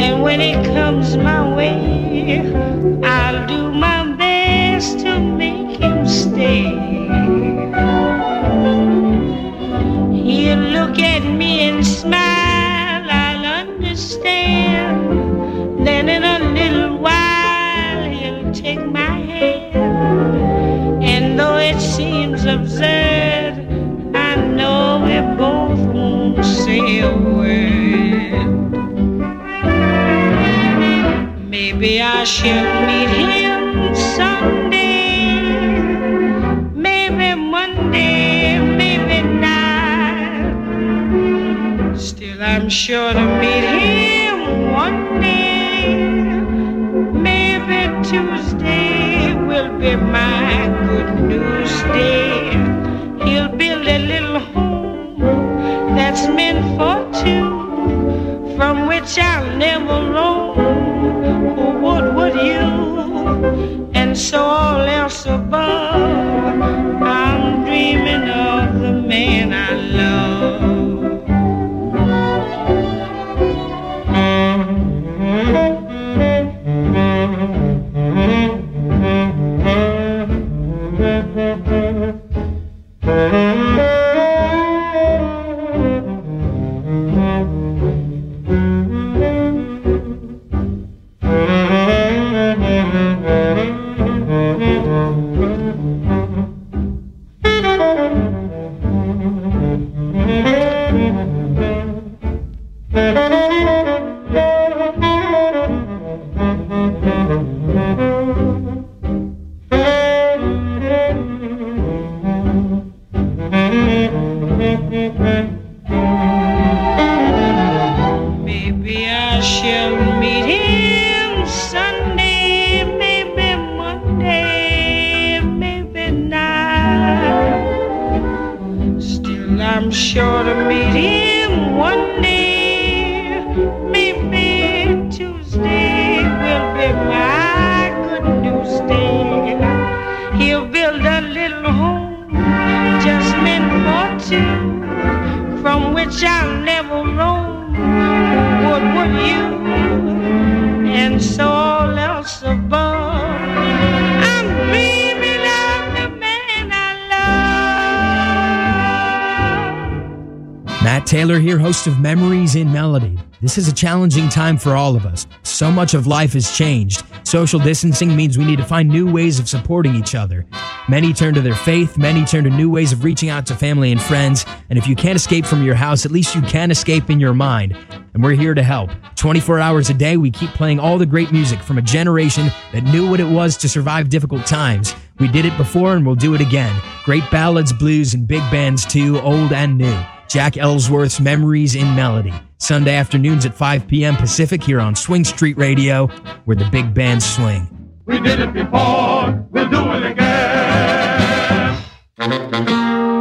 And when it comes my way, I'll do my best to make him stay. He'll look at me and smile, I'll understand. Then in a little while he'll take my hand. And though it seems absurd, I know we both won't say a word. Maybe I shall meet him someday, maybe Monday, maybe not. Still I'm sure to meet him one day. Maybe Tuesday will be my good news day. He'll build a little home that's meant for two, from which I'll never roam. Oh, what would you? And so all else above, I'm dreaming of the man I love. Maybe I shall meet him Sunday, maybe Monday, maybe not. Still I'm sure to meet him one day. Maybe Tuesday will be my good news day. He'll build a little home just meant for two, from which I'll never roam. What would you? And so all else above, I'm dreaming of the man I love. Matt Taylor here, host of Memories in Melody. This is a challenging time for all of us. So much of life has changed. Social distancing means we need to find new ways of supporting each other. Many turn to their faith, many turn to new ways of reaching out to family and friends, and if you can't escape from your house, at least you can escape in your mind. And we're here to help. 24 hours a day, we keep playing all the great music from a generation that knew what it was to survive difficult times. We did it before and we'll do it again. Great ballads, blues, and big bands too, old and new. Jack Ellsworth's Memories in Melody. Sunday afternoons at 5 p.m. Pacific here on Swing Street Radio, where the big bands swing. We did it before, we'll do it again.